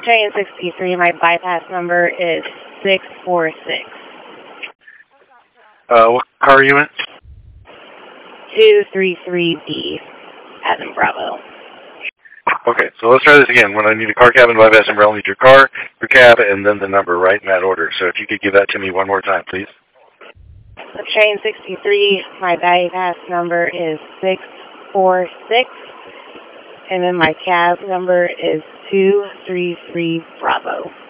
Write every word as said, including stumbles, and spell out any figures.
Train sixty-three, my bypass number is six four six. Uh, what car are you in? two three three B, Adam Bravo. Okay, so let's try this again. When I need a car cab and bypass number, I'll need your car, your cab, and then the number, right in that order. So if you could give that to me one more time, please. The Train sixty-three, my bypass number is six four six, and then my cab number is two three three Bravo.